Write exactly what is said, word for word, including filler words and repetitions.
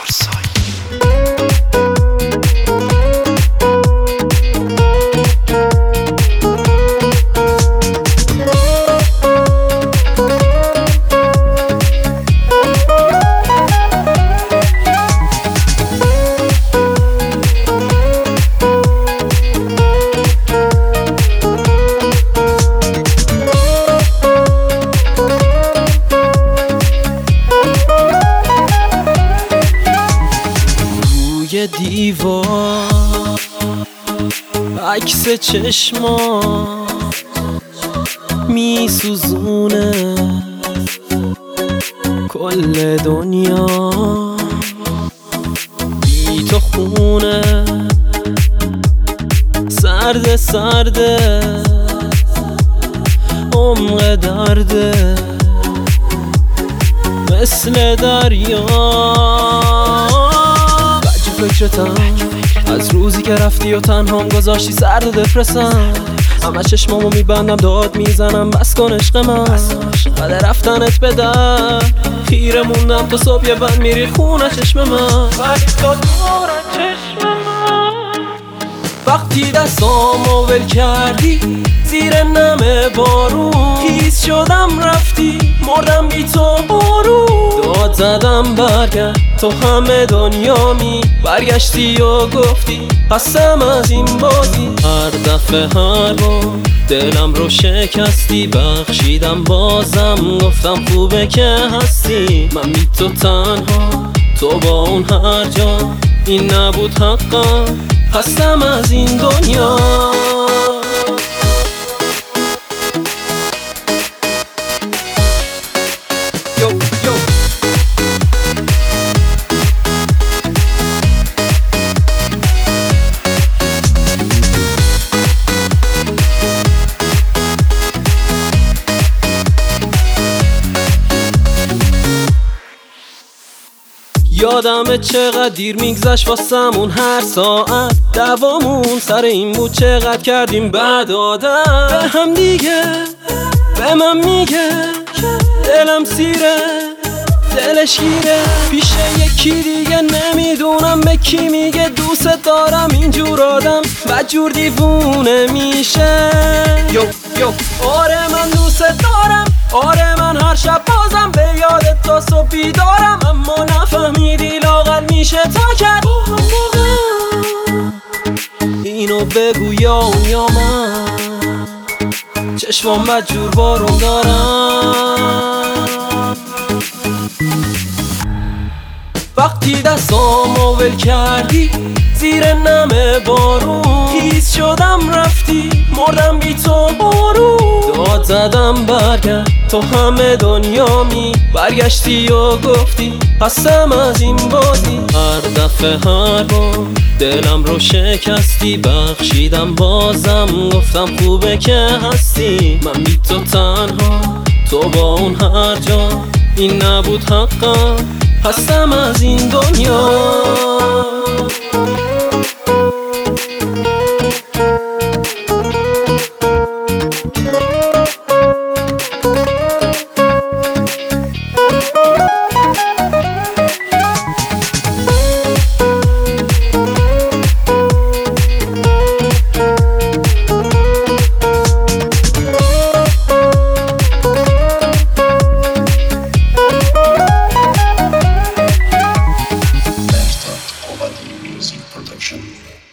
دیوار عکس چشما میسوزونه کل دنیا بی تو خونه سرد سرده عمق درده مثل دریا فکرتم از روزی که رفتی و تنهام گذاشتی سرد و دپرسم همه چشمامو میبندم داد میزنم بس کن عشق من بعد رفتنت به در خیره موندم تا صبح یه بند میری خونه چشم من ولی تو دور چشم من وقتی دستامو ول کردی زیر نم بارون خیس شدم رفتی مردم بی تو برو داد زدم برگرد تو همه دنیا می برگشتی و گفتی قسم از این بازی هر دفعه هر بار دلم رو شکستی بخشیدم بازم گفتم خوبه که هستی من بی تو تنها تو با اون هر جا این نبود حقم قسم از این دنیا یو یو یادمه چقدر دیر میگذشت واسمون هر ساعت دوامون سر این بود چقدر کردیم بد عادت به هم دیگه به من میگه دلم سیره دلش گیره پیش یکی دیگه نمیدونم به کی میگه دوست دارم اینجور آدم بدجور دیوونه میشه یو یو آره من دوست دارم آره من هر شب بازم به یادت تا صبح بیدارم اما نفهمیدی لاغر میشه تا کرد اینو بگو یا اون یا من چشمام بدجور بارون دارم وقتی دستامو ول کردی زیر نم بارون خیس شدم رفتی مردم بی تو برو داد زدم برگرد تو همه دنیا می برگشتی و گفتی قسم از این بازی هر دفعه هر بار دلم رو شکستی بخشیدم بازم گفتم خوبه که هستی من بی تو تنها تو با اون هر جا این نبود حقم قسم از این دنیا Music production.